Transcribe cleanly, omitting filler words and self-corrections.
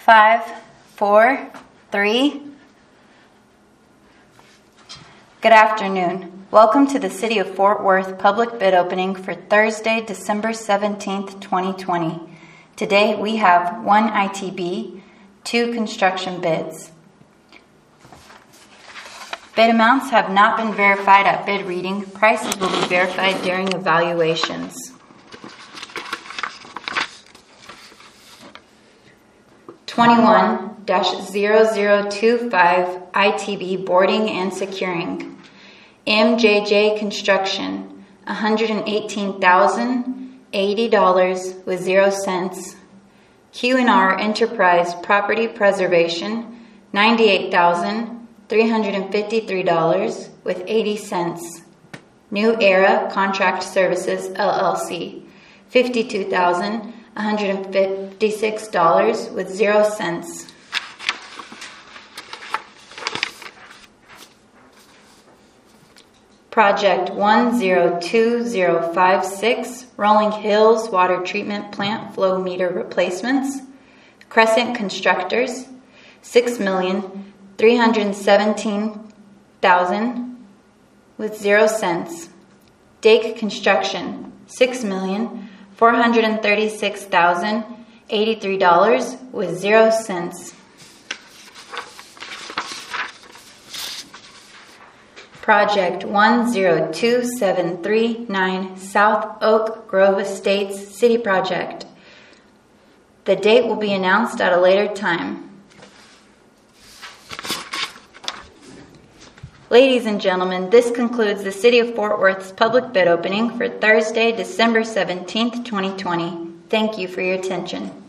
5, 4, 3. Good afternoon. Welcome to the City of Fort Worth public bid opening for Thursday, December 17th, 2020. Today we have 1 ITB, 2 construction bids. Bid amounts have not been verified at bid reading. Prices will be verified during evaluations. (21-0025) ITB boarding and securing. MJJ Construction, $118,080 with 0 cents. Q&R Enterprise Property Preservation, $98,353 with 80 cents. New Era Contract Services LLC, $52,156 with 0 cents. Project 102056, Rolling Hills Water Treatment Plant Flow Meter Replacements. Crescent Constructors, $6,317,000 with 0 cents. Dake Construction, $6,436,083 with 0 cents. Project 102739, South Oak Grove Estates City Project. The date will be announced at a later time. Ladies and gentlemen, this concludes the City of Fort Worth's public bid opening for Thursday, December 17th, 2020. Thank you for your attention.